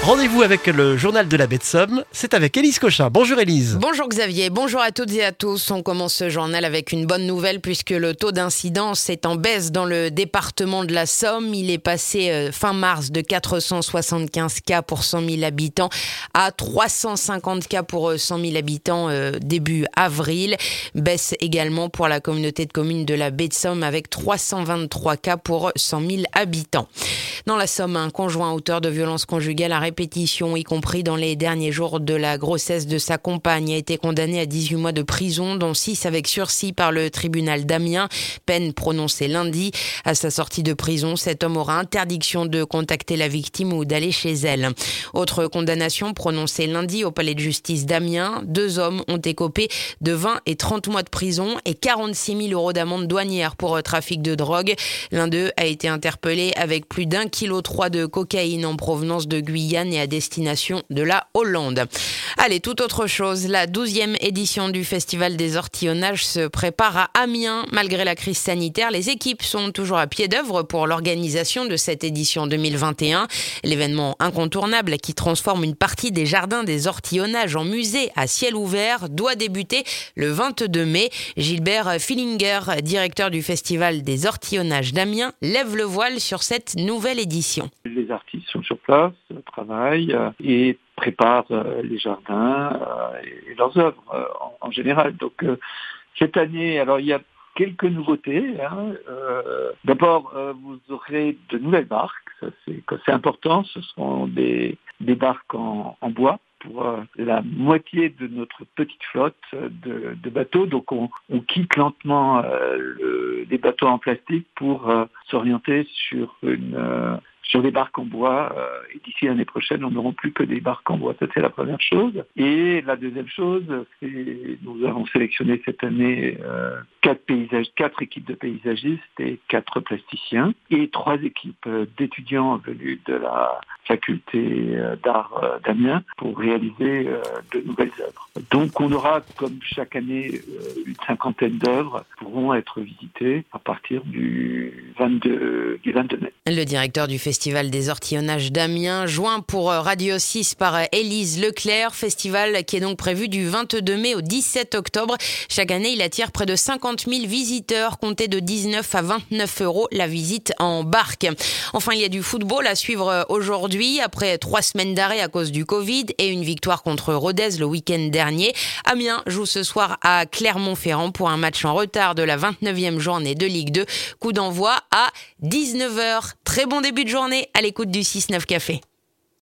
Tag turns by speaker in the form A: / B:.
A: Rendez-vous avec le journal de la baie de Somme, c'est avec Élise Cochin. Bonjour Élise.
B: Bonjour Xavier, bonjour à toutes et à tous. On commence ce journal avec une bonne nouvelle puisque le taux d'incidence est en baisse dans le département de la Somme. Il est passé fin mars de 475 cas pour 100 000 habitants à 350 cas pour 100 000 habitants début avril. Baisse également pour la communauté de communes de la baie de Somme avec 323 cas pour 100 000 habitants. Dans la Somme, un conjoint auteur de violences conjugales à répétition, y compris dans les derniers jours de la grossesse de sa compagne, a été condamné à 18 mois de prison, dont 6 avec sursis par le tribunal d'Amiens. Peine prononcée lundi. À sa sortie de prison, cet homme aura interdiction de contacter la victime ou d'aller chez elle. Autre condamnation prononcée lundi au palais de justice d'Amiens. 2 hommes ont écopé de 20 et 30 mois de prison et 46 000 € d'amende douanière pour trafic de drogue. L'un d'eux a été interpellé avec plus d'1,3 kg de cocaïne en provenance de Guyane et à destination de la Hollande. Allez, tout autre chose. La 12e édition du Festival des Ortillonnages se prépare à Amiens. Malgré la crise sanitaire, les équipes sont toujours à pied d'œuvre pour l'organisation de cette édition 2021. L'événement incontournable qui transforme une partie des jardins des Ortillonnages en musée à ciel ouvert doit débuter le 22 mai. Gilbert Fillinger, directeur du Festival des Ortillonnages d'Amiens, lève le voile sur cette nouvelle édition.
C: Les artistes sont sur place, travaillent et préparent les jardins et leurs œuvres en général. Donc cette année, alors il y a quelques nouveautés. D'abord, vous aurez de nouvelles barques, ça c'est important. Ce seront des barques en bois pour la moitié de notre petite flotte de bateaux. Donc on quitte lentement les bateaux en plastique pour s'orienter sur des barques en bois. Et d'ici l'année prochaine, on n'aura plus que des barques en bois. Ça, c'est la première chose. Et la deuxième chose, c'est nous avons sélectionné cette année 4 équipes de paysagistes et 4 plasticiens et 3 équipes d'étudiants venus de la faculté d'art d'Amiens pour réaliser de nouvelles œuvres. Donc on aura, comme chaque année, une 50aine d'œuvres pourront être visitées à partir du 22 mai.
B: Le directeur du Festival des Ortillonnages d'Amiens, joint pour Radio 6 par Élise Leclerc, festival qui est donc prévu du 22 mai au 17 octobre. Chaque année, il attire près de 50 000 visiteurs, comptés de 19 à 29 € la visite en barque. Enfin, il y a du football à suivre aujourd'hui, après 3 semaines d'arrêt à cause du Covid et une victoire contre Rodez le week-end dernier. Amiens joue ce soir à Clermont-Ferrand pour un match en retard de la 29e journée de Ligue 2. Coup d'envoi à 19h. Très bon début de journée à l'écoute du 6-9 Café.